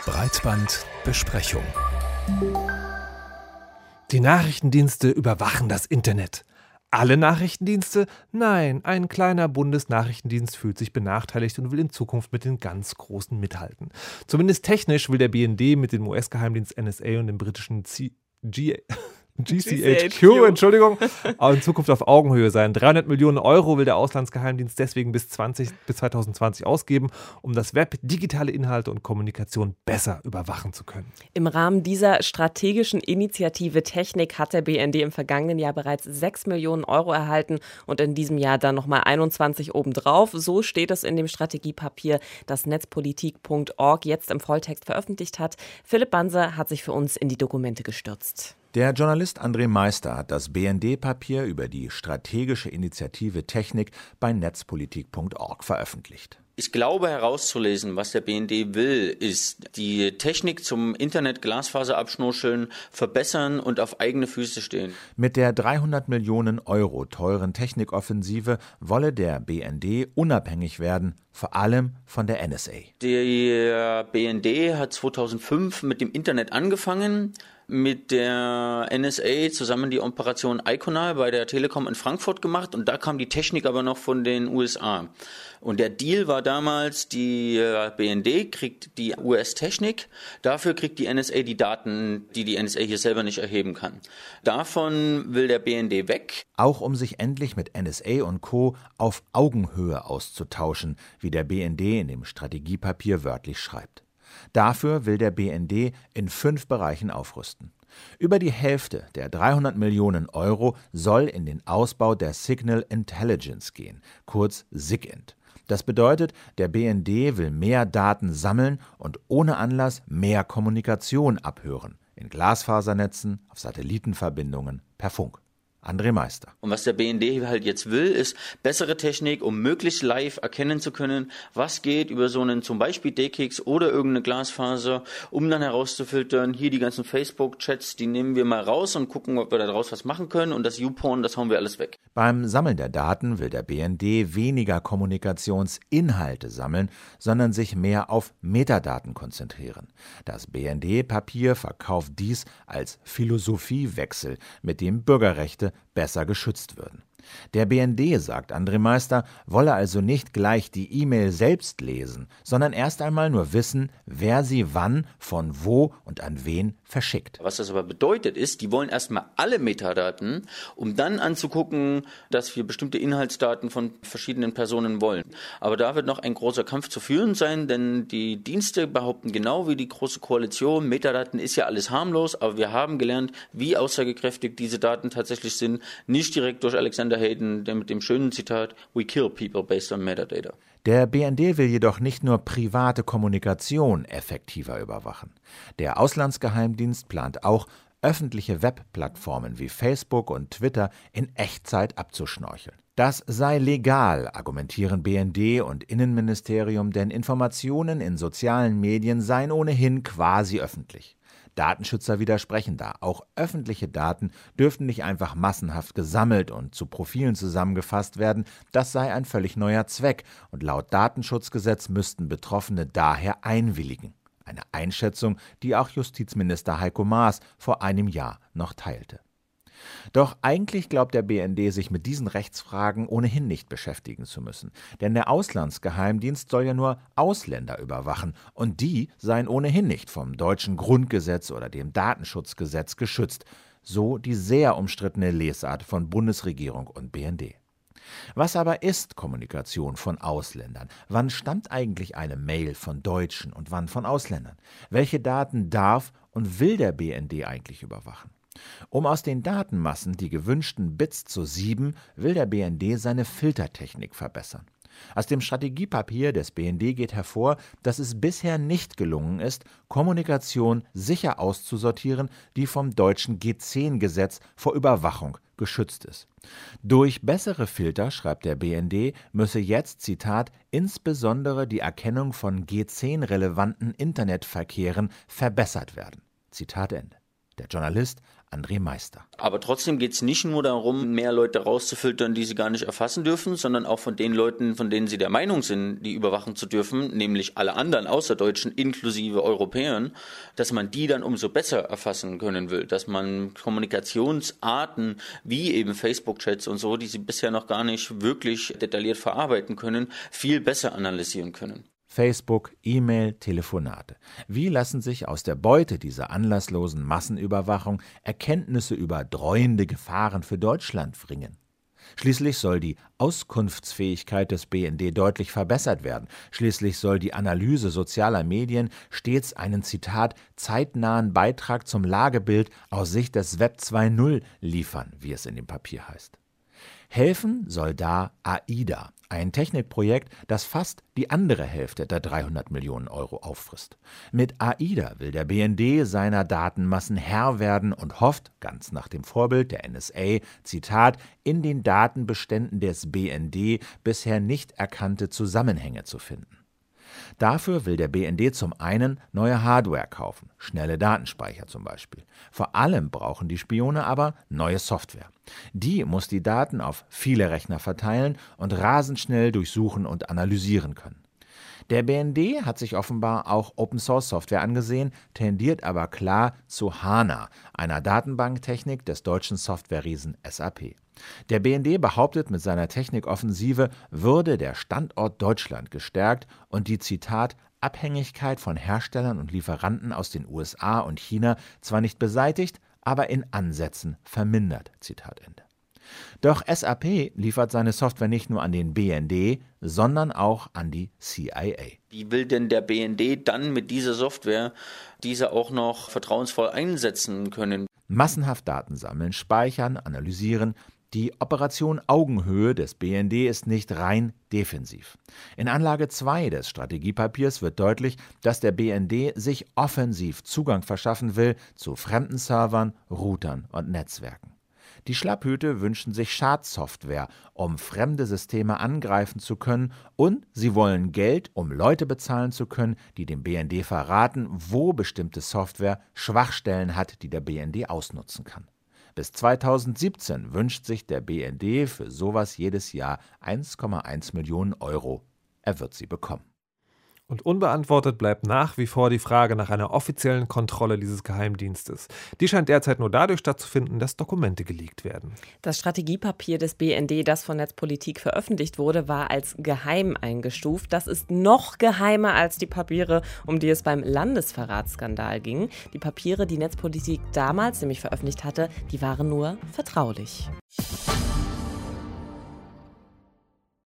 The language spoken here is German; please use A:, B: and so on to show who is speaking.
A: Breitbandbesprechung. Die Nachrichtendienste überwachen das Internet. Alle Nachrichtendienste? Nein, ein kleiner Bundesnachrichtendienst fühlt sich benachteiligt und will in Zukunft mit den ganz Großen mithalten. Zumindest technisch will der BND mit dem US-Geheimdienst NSA und dem britischen GCHQ, Entschuldigung, auch in Zukunft auf Augenhöhe sein. 300 Millionen Euro will der Auslandsgeheimdienst deswegen bis 2020 ausgeben, um das Web, digitale Inhalte und Kommunikation besser überwachen zu können.
B: Im Rahmen dieser strategischen Initiative Technik hat der BND im vergangenen Jahr bereits 6 Millionen Euro erhalten und in diesem Jahr dann nochmal 21 obendrauf. So steht es in dem Strategiepapier, das netzpolitik.org jetzt im Volltext veröffentlicht hat. Philipp Banse hat sich für uns in die Dokumente gestürzt.
C: Der Journalist André Meister hat das BND-Papier über die strategische Initiative Technik bei netzpolitik.org veröffentlicht.
D: Ich glaube herauszulesen, was der BND will, ist die Technik zum Internet-Glasfaser-Abschnurscheln verbessern und auf eigene Füße stehen.
C: Mit der 300 Millionen Euro teuren Technikoffensive wolle der BND unabhängig werden, vor allem von der NSA.
D: Der BND hat 2005 mit dem Internet angefangen, mit der NSA zusammen die Operation Iconal bei der Telekom in Frankfurt gemacht und da kam die Technik aber noch von den USA. Und der Deal war damals, die BND kriegt die US-Technik, dafür kriegt die NSA die Daten, die die NSA hier selber nicht erheben kann. Davon will der BND weg.
C: Auch um sich endlich mit NSA und Co. auf Augenhöhe auszutauschen, wie der BND in dem Strategiepapier wörtlich schreibt. Dafür will der BND in 5 Bereichen aufrüsten. Über die Hälfte der 300 Millionen Euro soll in den Ausbau der Signal Intelligence gehen, kurz SIGINT. Das bedeutet, der BND will mehr Daten sammeln und ohne Anlass mehr Kommunikation abhören, in Glasfasernetzen, auf Satellitenverbindungen, per Funk. André Meister.
D: Und was der BND halt jetzt will, ist bessere Technik, um möglichst live erkennen zu können, was geht über so einen zum Beispiel DKIX oder irgendeine Glasfaser, um dann herauszufiltern, hier die ganzen Facebook-Chats, die nehmen wir mal raus und gucken, ob wir daraus was machen können und das YouPorn, das hauen wir alles weg.
C: Beim Sammeln der Daten will der BND weniger Kommunikationsinhalte sammeln, sondern sich mehr auf Metadaten konzentrieren. Das BND-Papier verkauft dies als Philosophiewechsel, mit dem Bürgerrechte besser geschützt würden. Der BND, sagt André Meister, wolle also nicht gleich die E-Mail selbst lesen, sondern erst einmal nur wissen, wer sie wann, von wo und an wen verschickt.
D: Was das aber bedeutet ist, die wollen erstmal alle Metadaten, um dann anzugucken, dass wir bestimmte Inhaltsdaten von verschiedenen Personen wollen. Aber da wird noch ein großer Kampf zu führen sein, denn die Dienste behaupten genau wie die Große Koalition, Metadaten ist ja alles harmlos, aber wir haben gelernt, wie aussagekräftig diese Daten tatsächlich sind, nicht direkt durch Alexander Hayden, der mit dem schönen Zitat "We kill people based on metadata".
C: Der BND will jedoch nicht nur private Kommunikation effektiver überwachen. Der Auslandsgeheimdienst plant auch, öffentliche Webplattformen wie Facebook und Twitter in Echtzeit abzuschnorcheln. Das sei legal, argumentieren BND und Innenministerium, denn Informationen in sozialen Medien seien ohnehin quasi öffentlich. Datenschützer widersprechen da. Auch öffentliche Daten dürften nicht einfach massenhaft gesammelt und zu Profilen zusammengefasst werden. Das sei ein völlig neuer Zweck und laut Datenschutzgesetz müssten Betroffene daher einwilligen. Eine Einschätzung, die auch Justizminister Heiko Maas vor einem Jahr noch teilte. Doch eigentlich glaubt der BND, sich mit diesen Rechtsfragen ohnehin nicht beschäftigen zu müssen. Denn der Auslandsgeheimdienst soll ja nur Ausländer überwachen und die seien ohnehin nicht vom deutschen Grundgesetz oder dem Datenschutzgesetz geschützt. So die sehr umstrittene Lesart von Bundesregierung und BND. Was aber ist Kommunikation von Ausländern? Wann stammt eigentlich eine Mail von Deutschen und wann von Ausländern? Welche Daten darf und will der BND eigentlich überwachen? Um aus den Datenmassen die gewünschten Bits zu sieben, will der BND seine Filtertechnik verbessern. Aus dem Strategiepapier des BND geht hervor, dass es bisher nicht gelungen ist, Kommunikation sicher auszusortieren, die vom deutschen G10-Gesetz vor Überwachung geschützt ist. Durch bessere Filter, schreibt der BND, müsse jetzt, Zitat, insbesondere die Erkennung von G10-relevanten Internetverkehren verbessert werden. Zitat Ende. Der Journalist André Meister.
D: Aber trotzdem geht es nicht nur darum, mehr Leute rauszufiltern, die sie gar nicht erfassen dürfen, sondern auch von den Leuten, von denen sie der Meinung sind, die überwachen zu dürfen, nämlich alle anderen Außerdeutschen inklusive Europäern, dass man die dann umso besser erfassen können will, dass man Kommunikationsarten wie eben Facebook-Chats und so, die sie bisher noch gar nicht wirklich detailliert verarbeiten können, viel besser analysieren können.
C: Facebook, E-Mail, Telefonate. Wie lassen sich aus der Beute dieser anlasslosen Massenüberwachung Erkenntnisse über dreuende Gefahren für Deutschland bringen? Schließlich soll die Auskunftsfähigkeit des BND deutlich verbessert werden. Schließlich soll die Analyse sozialer Medien stets einen, Zitat, zeitnahen Beitrag zum Lagebild aus Sicht des Web 2.0 liefern, wie es in dem Papier heißt. Helfen soll da AIDA, ein Technikprojekt, das fast die andere Hälfte der 300 Millionen Euro auffrisst. Mit AIDA will der BND seiner Datenmassen Herr werden und hofft, ganz nach dem Vorbild der NSA, Zitat, in den Datenbeständen des BND bisher nicht erkannte Zusammenhänge zu finden. Dafür will der BND zum einen neue Hardware kaufen, schnelle Datenspeicher zum Beispiel. Vor allem brauchen die Spione aber neue Software. Die muss die Daten auf viele Rechner verteilen und rasend schnell durchsuchen und analysieren können. Der BND hat sich offenbar auch Open-Source-Software angesehen, tendiert aber klar zu HANA, einer Datenbanktechnik des deutschen Softwareriesen SAP. Der BND behauptet, mit seiner Technikoffensive würde der Standort Deutschland gestärkt und die, Zitat, Abhängigkeit von Herstellern und Lieferanten aus den USA und China zwar nicht beseitigt, aber in Ansätzen vermindert, Zitat Ende. Doch SAP liefert seine Software nicht nur an den BND, sondern auch an die CIA.
D: Wie will denn der BND dann mit dieser Software diese auch noch vertrauensvoll einsetzen können?
C: Massenhaft Daten sammeln, speichern, analysieren. Die Operation Augenhöhe des BND ist nicht rein defensiv. In Anlage 2 des Strategiepapiers wird deutlich, dass der BND sich offensiv Zugang verschaffen will zu fremden Servern, Routern und Netzwerken. Die Schlapphüte wünschen sich Schadsoftware, um fremde Systeme angreifen zu können, und sie wollen Geld, um Leute bezahlen zu können, die dem BND verraten, wo bestimmte Software Schwachstellen hat, die der BND ausnutzen kann. Bis 2017 wünscht sich der BND für sowas jedes Jahr 1,1 Millionen Euro. Er wird sie bekommen.
A: Und unbeantwortet bleibt nach wie vor die Frage nach einer offiziellen Kontrolle dieses Geheimdienstes. Die scheint derzeit nur dadurch stattzufinden, dass Dokumente geleakt werden.
B: Das Strategiepapier des BND, das von Netzpolitik veröffentlicht wurde, war als geheim eingestuft. Das ist noch geheimer als die Papiere, um die es beim Landesverratsskandal ging. Die Papiere, die Netzpolitik damals nämlich veröffentlicht hatte, die waren nur vertraulich.